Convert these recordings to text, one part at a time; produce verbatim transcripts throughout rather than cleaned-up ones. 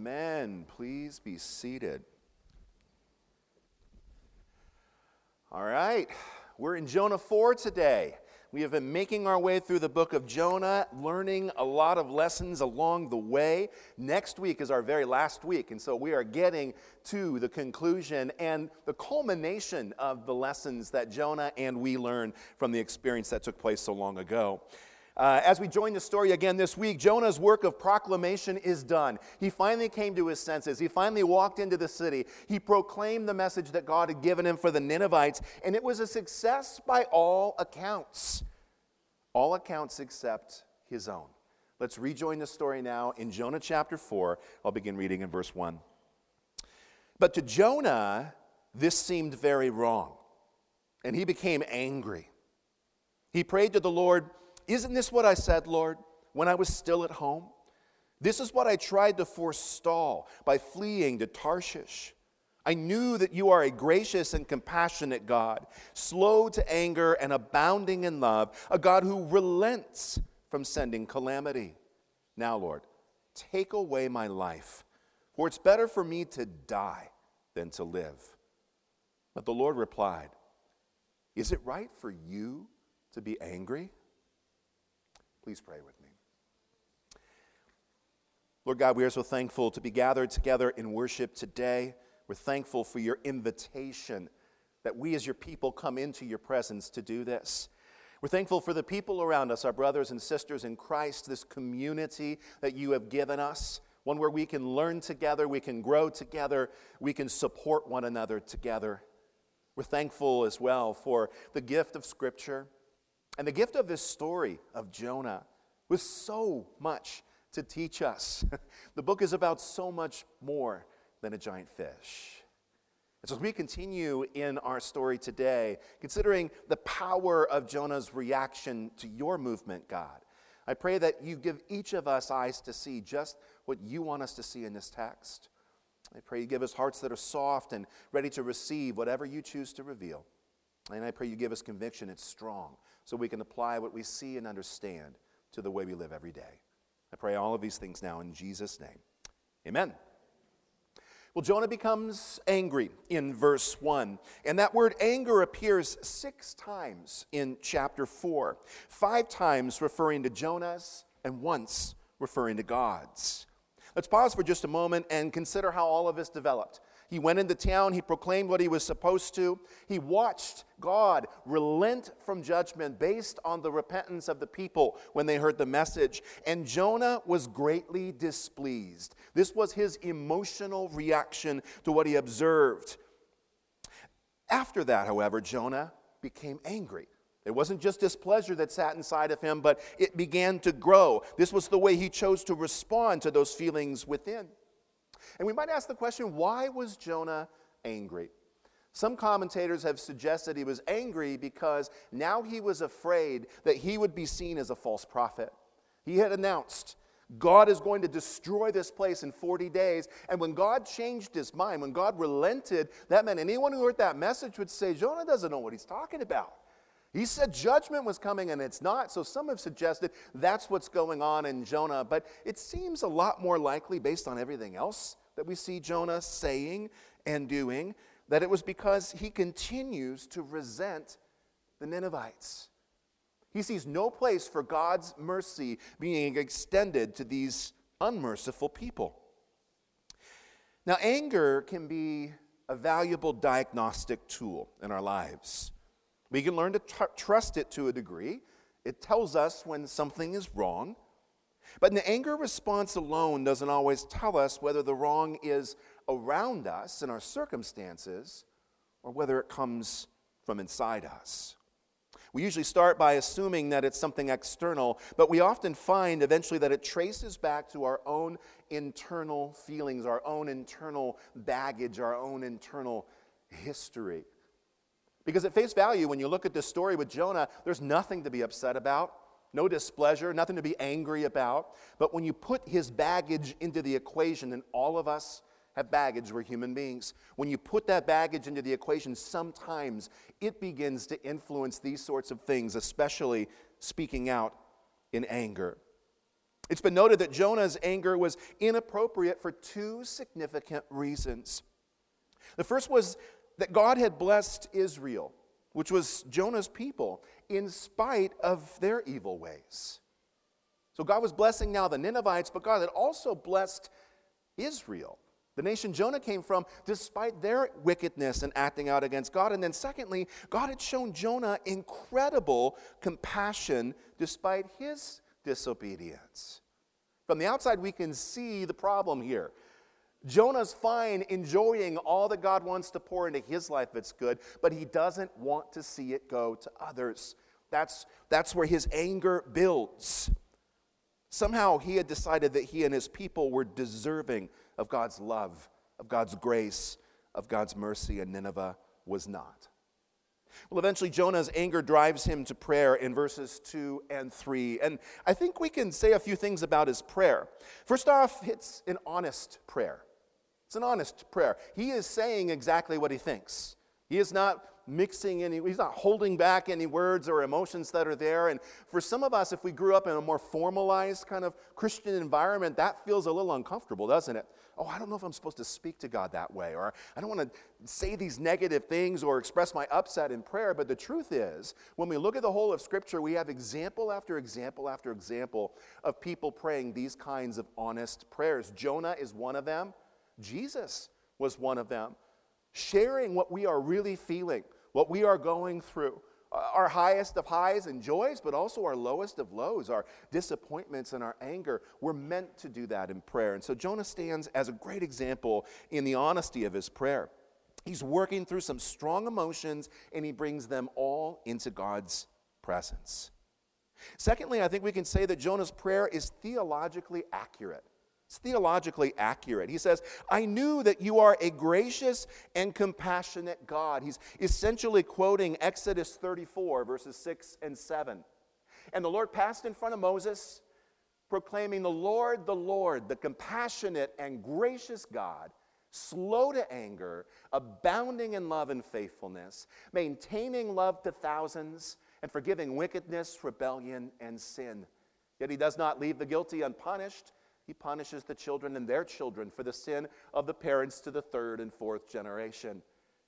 Amen. Please be seated. All right, we're in Jonah four today. We have been making our way through the book of Jonah, learning a lot of lessons along the way. Next week is our very last week, and so we are getting to the conclusion and the culmination of the lessons that Jonah and we learned from the experience that took place so long ago. Uh, as we join the story again this week, Jonah's work of proclamation is done. He finally came to his senses. He finally walked into the city. He proclaimed the message that God had given him for the Ninevites, and it was a success by all accounts. All accounts except his own. Let's rejoin the story now in Jonah chapter four. I'll begin reading in verse one. But to Jonah, this seemed very wrong, and he became angry. He prayed to the Lord, "Isn't this what I said, Lord, when I was still at home? This is what I tried to forestall by fleeing to Tarshish. I knew that you are a gracious and compassionate God, slow to anger and abounding in love, a God who relents from sending calamity. Now, Lord, take away my life, for it's better for me to die than to live." But the Lord replied, "Is it right for you to be angry?" Please pray with me. Lord God, we are so thankful to be gathered together in worship today. We're thankful for your invitation that we as your people come into your presence to do this. We're thankful for the people around us, our brothers and sisters in Christ, this community that you have given us, one where we can learn together, we can grow together, we can support one another together. We're thankful as well for the gift of Scripture and the gift of this story of Jonah with so much to teach us. The book is about so much more than a giant fish. And so as we continue in our story today, considering the power of Jonah's reaction to your movement, God, I pray that you give each of us eyes to see just what you want us to see in this text. I pray you give us hearts that are soft and ready to receive whatever you choose to reveal. And I pray you give us conviction that's strong so we can apply what we see and understand to the way we live every day. I pray all of these things now in Jesus' name. Amen. Well, Jonah becomes angry in verse one, and that word anger appears six times in chapter four, five times referring to Jonah's and once referring to God's. Let's pause for just a moment and consider how all of this developed. He went into town, he proclaimed what he was supposed to. He watched God relent from judgment based on the repentance of the people when they heard the message. And Jonah was greatly displeased. This was his emotional reaction to what he observed. After that, however, Jonah became angry. It wasn't just displeasure that sat inside of him, but it began to grow. This was the way he chose to respond to those feelings within. And we might ask the question, why was Jonah angry? Some commentators have suggested he was angry because now he was afraid that he would be seen as a false prophet. He had announced, God is going to destroy this place in forty days. And when God changed his mind, when God relented, that meant anyone who heard that message would say, Jonah doesn't know what he's talking about. He said judgment was coming and it's not. So some have suggested that's what's going on in Jonah. But it seems a lot more likely, based on everything else that we see Jonah saying and doing, that it was because he continues to resent the Ninevites. He sees no place for God's mercy being extended to these unmerciful people. Now, anger can be a valuable diagnostic tool in our lives. We can learn to tr- trust it to a degree. It tells us when something is wrong. But an anger response alone doesn't always tell us whether the wrong is around us in our circumstances or whether it comes from inside us. We usually start by assuming that it's something external, but we often find eventually that it traces back to our own internal feelings, our own internal baggage, our own internal history. Because at face value, when you look at this story with Jonah, there's nothing to be upset about, no displeasure, nothing to be angry about. But when you put his baggage into the equation, and all of us have baggage, we're human beings. When you put that baggage into the equation, sometimes it begins to influence these sorts of things, especially speaking out in anger. It's been noted that Jonah's anger was inappropriate for two significant reasons. The first was that God had blessed Israel, which was Jonah's people, in spite of their evil ways. So God was blessing now the Ninevites, but God had also blessed Israel, the nation Jonah came from, despite their wickedness and acting out against God. And then secondly, God had shown Jonah incredible compassion despite his disobedience. From the outside, we can see the problem here. Jonah's fine enjoying all that God wants to pour into his life that's good, but he doesn't want to see it go to others. That's, that's where his anger builds. Somehow he had decided that he and his people were deserving of God's love, of God's grace, of God's mercy, and Nineveh was not. Well, eventually Jonah's anger drives him to prayer in verses two and three. And I think we can say a few things about his prayer. First off, it's an honest prayer. It's an honest prayer. He is saying exactly what he thinks. He is not mixing any, he's not holding back any words or emotions that are there. And for some of us, if we grew up in a more formalized kind of Christian environment, that feels a little uncomfortable, doesn't it? Oh, I don't know if I'm supposed to speak to God that way, or I don't want to say these negative things or express my upset in prayer. But the truth is, when we look at the whole of Scripture, we have example after example after example of people praying these kinds of honest prayers. Jonah is one of them. Jesus was one of them. Sharing what we are really feeling, what we are going through, our highest of highs and joys, but also our lowest of lows, our disappointments and our anger. We're meant to do that in prayer. And so Jonah stands as a great example in the honesty of his prayer. He's working through some strong emotions, and he brings them all into God's presence. Secondly, I think we can say that Jonah's prayer is theologically accurate. It's theologically accurate. He says, I knew that you are a gracious and compassionate God. He's essentially quoting Exodus thirty-four, verses six and seven. And the Lord passed in front of Moses, proclaiming, the Lord, the Lord, the compassionate and gracious God, slow to anger, abounding in love and faithfulness, maintaining love to thousands, and forgiving wickedness, rebellion, and sin. Yet he does not leave the guilty unpunished. He punishes the children and their children for the sin of the parents to the third and fourth generation.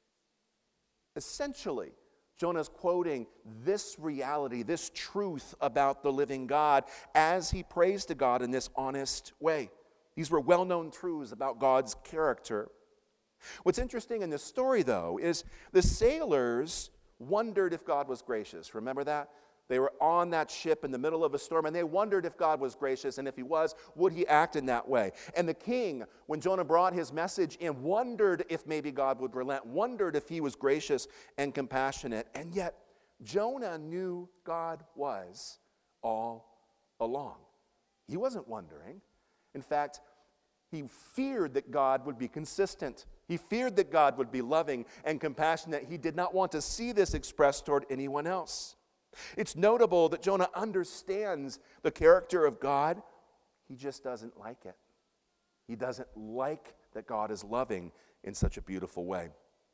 Essentially, Jonah is quoting this reality, this truth about the living God as he prays to God in this honest way. These were well-known truths about God's character. What's interesting in this story, though, is the sailors wondered if God was gracious. Remember that? They were on that ship in the middle of a storm, and they wondered if God was gracious, and if he was, would he act in that way? And the king, when Jonah brought his message in, wondered if maybe God would relent, wondered if he was gracious and compassionate. And yet, Jonah knew God was all along. He wasn't wondering. In fact, he feared that God would be consistent. He feared that God would be loving and compassionate. He did not want to see this expressed toward anyone else. It's notable that Jonah understands the character of God. He just doesn't like it. He doesn't like that God is loving in such a beautiful way.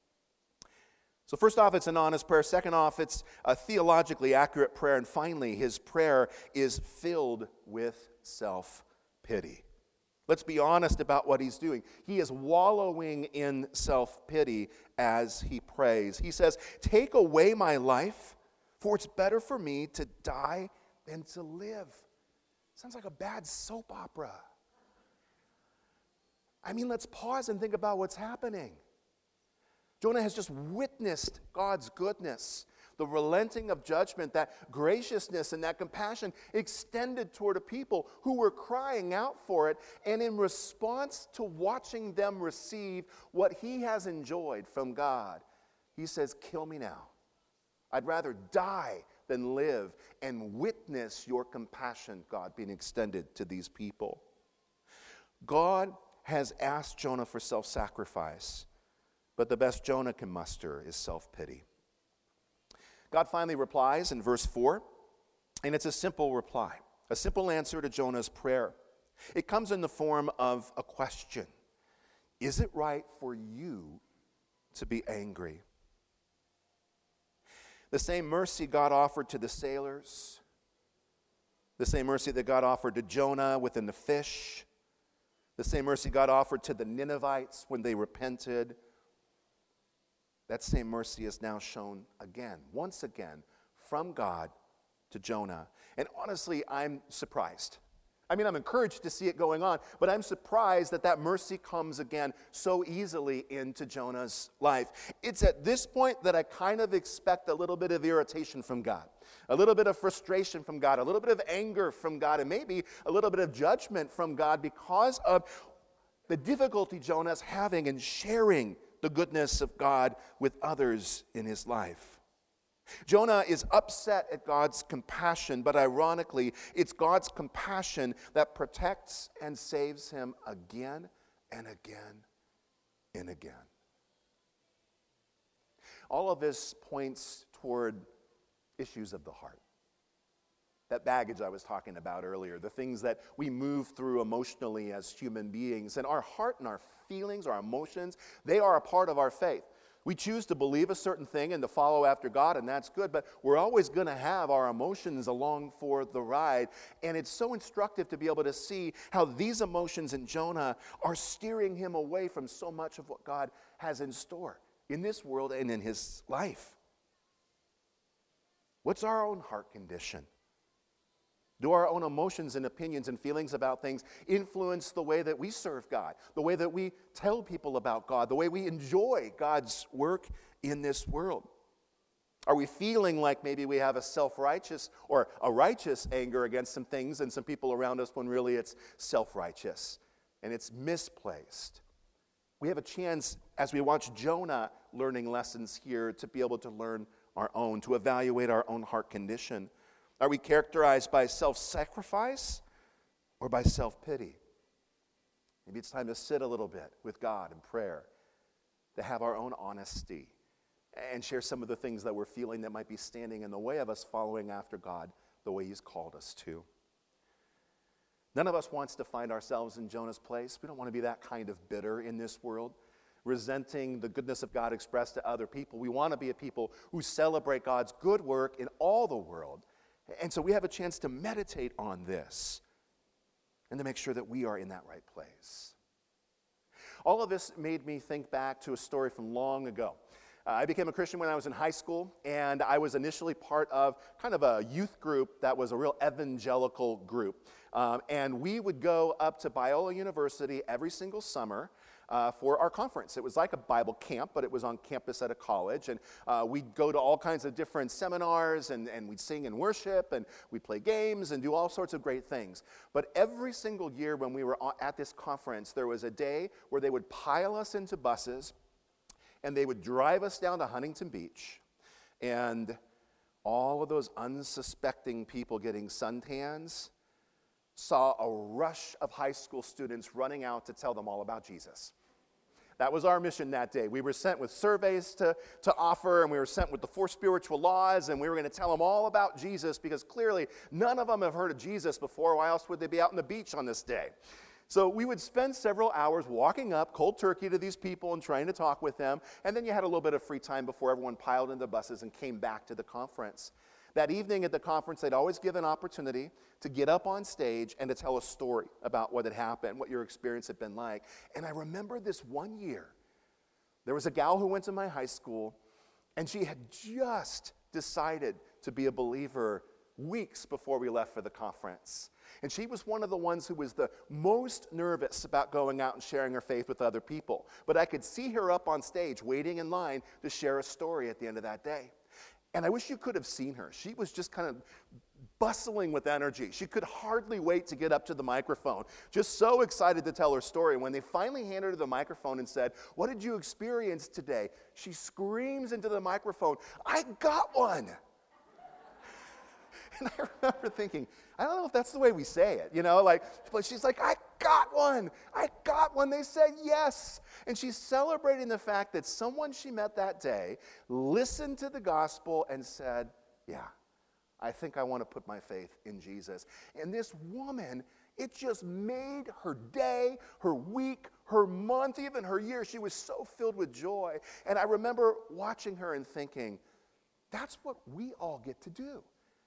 So first off, it's an honest prayer. Second off, it's a theologically accurate prayer. And finally, his prayer is filled with self-pity. Let's be honest about what he's doing. He is wallowing in self-pity as he prays. He says, take away my life, for it's better for me to die than to live. Sounds like a bad soap opera. I mean, let's pause and think about what's happening. Jonah has just witnessed God's goodness, the relenting of judgment, that graciousness and that compassion extended toward a people who were crying out for it. And in response to watching them receive what he has enjoyed from God, he says, kill me now. I'd rather die than live and witness your compassion, God, being extended to these people. God has asked Jonah for self-sacrifice, but the best Jonah can muster is self-pity. God finally replies in verse four, and it's a simple reply, a simple answer to Jonah's prayer. It comes in the form of a question. Is it right for you to be angry? The same mercy God offered to the sailors The same mercy that God offered to Jonah within the fish, the same mercy God offered to the Ninevites when they repented, that same mercy is now shown again, once again, from God to Jonah. And honestly, I'm surprised. I mean, I'm encouraged to see it going on, but I'm surprised that that mercy comes again so easily into Jonah's life. It's at this point that I kind of expect a little bit of irritation from God, a little bit of frustration from God, a little bit of anger from God, and maybe a little bit of judgment from God because of the difficulty Jonah's having in sharing the goodness of God with others in his life. Jonah is upset at God's compassion, but ironically, it's God's compassion that protects and saves him again and again and again. All of this points toward issues of the heart. That baggage I was talking about earlier, the things that we move through emotionally as human beings. And our heart and our feelings, our emotions, they are a part of our faith. We choose to believe a certain thing and to follow after God, and that's good, but we're always going to have our emotions along for the ride. And it's so instructive to be able to see how these emotions in Jonah are steering him away from so much of what God has in store in this world and in his life. What's our own heart condition? Do our own emotions and opinions and feelings about things influence the way that we serve God, the way that we tell people about God, the way we enjoy God's work in this world? Are we feeling like maybe we have a self-righteous or a righteous anger against some things and some people around us when really it's self-righteous and it's misplaced? We have a chance as we watch Jonah learning lessons here to be able to learn our own, to evaluate our own heart condition. Are we characterized by self-sacrifice or by self-pity? Maybe it's time to sit a little bit with God in prayer, to have our own honesty, and share some of the things that we're feeling that might be standing in the way of us following after God the way He's called us to. None of us wants to find ourselves in Jonah's place. We don't want to be that kind of bitter in this world, resenting the goodness of God expressed to other people. We want to be a people who celebrate God's good work in all the world. And so we have a chance to meditate on this and to make sure that we are in that right place. All of this made me think back to a story from long ago. Uh, I became a Christian when I was in high school, and I was initially part of kind of a youth group that was a real evangelical group. Um, and we would go up to Biola University every single summer Uh, for our conference. It was like a Bible camp, but it was on campus at a college. And uh, we'd go to all kinds of different seminars, and, and we'd sing and worship, and we'd play games and do all sorts of great things. But every single year when we were at this conference, there was a day where they would pile us into buses, and they would drive us down to Huntington Beach. And all of those unsuspecting people getting suntans saw a rush of high school students running out to tell them all about Jesus. That was our mission that day. We were sent with surveys to, to offer, and we were sent with the four spiritual laws, and we were going to tell them all about Jesus because clearly none of them have heard of Jesus before. Why else would they be out on the beach on this day? So we would spend several hours walking up cold turkey to these people and trying to talk with them, and then you had a little bit of free time before everyone piled into buses and came back to the conference. That evening at the conference, they'd always give an opportunity to get up on stage and to tell a story about what had happened, what your experience had been like. And I remember this one year, there was a gal who went to my high school, and she had just decided to be a believer weeks before we left for the conference. And she was one of the ones who was the most nervous about going out and sharing her faith with other people. But I could see her up on stage waiting in line to share a story at the end of that day. And I wish you could have seen her. She was just kind of bustling with energy. She could hardly wait to get up to the microphone, just so excited to tell her story. When they finally handed her the microphone and said, "What did you experience today?" she screams into the microphone, "I got one!" And I remember thinking, I don't know if that's the way we say it, you know, like, but she's like, "I got one, I got one." They said yes. And she's celebrating the fact that someone she met that day listened to the gospel and said, "Yeah, I think I want to put my faith in Jesus." And this woman, it just made her day, her week, her month, even her year. She was so filled with joy. And I remember watching her and thinking, that's what we all get to do.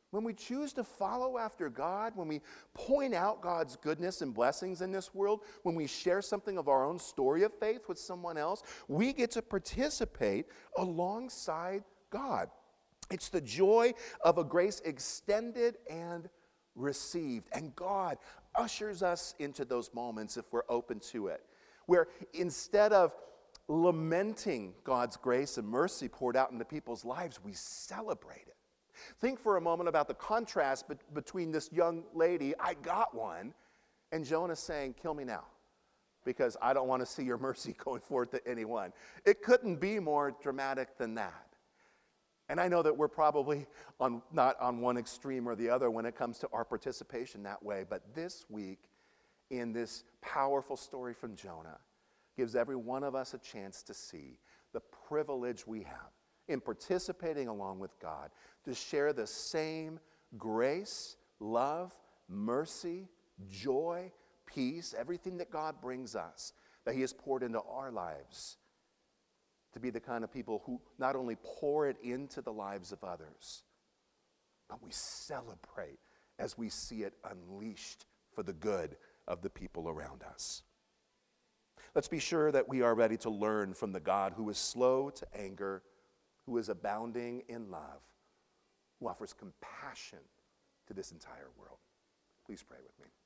When we choose to follow after God, when we point out God's goodness and blessings in this world, when we share something of our own story of faith with someone else, we get to participate alongside God. It's the joy of a grace extended and received. And God ushers us into those moments if we're open to it, where instead of lamenting God's grace and mercy poured out into people's lives, we celebrate it. Think for a moment about the contrast be- between this young lady, I got one, and Jonah saying, kill me now, because I don't want to see your mercy going forth to anyone. It couldn't be more dramatic than that. And I know that we're probably on not on one extreme or the other when it comes to our participation that way, but this week, in this powerful story from Jonah, gives every one of us a chance to see the privilege we have in participating along with God to share the same grace, love, mercy, joy, peace, everything that God brings us, that he has poured into our lives, to be the kind of people who not only pour it into the lives of others, but we celebrate as we see it unleashed for the good of the people around us. Let's be sure that we are ready to learn from the God who is slow to anger, who is abounding in love, who offers compassion to this entire world. Please pray with me.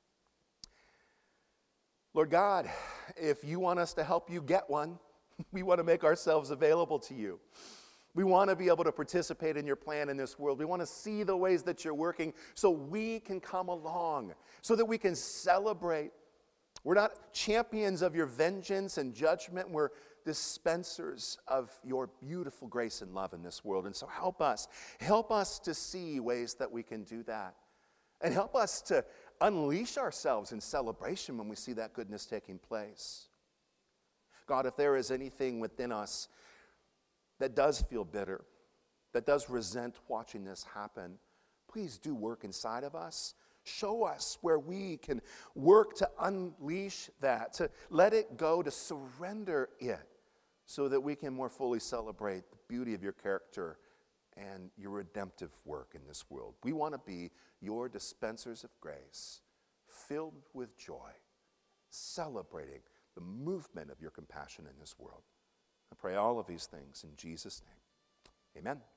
Lord God, if you want us to help you get one, we want to make ourselves available to you. We want to be able to participate in your plan in this world. We want to see the ways that you're working so we can come along, so that we can celebrate. We're not champions of your vengeance and judgment. We're dispensers of your beautiful grace and love in this world. And so help us. Help us to see ways that we can do that. And help us to unleash ourselves in celebration when we see that goodness taking place. God, if there is anything within us that does feel bitter, that does resent watching this happen, please do work inside of us. Show us where we can work to unleash that, to let it go, to surrender it, so that we can more fully celebrate the beauty of your character and your redemptive work in this world. We want to be your dispensers of grace, filled with joy, celebrating the movement of your compassion in this world. I pray all of these things in Jesus' name. Amen.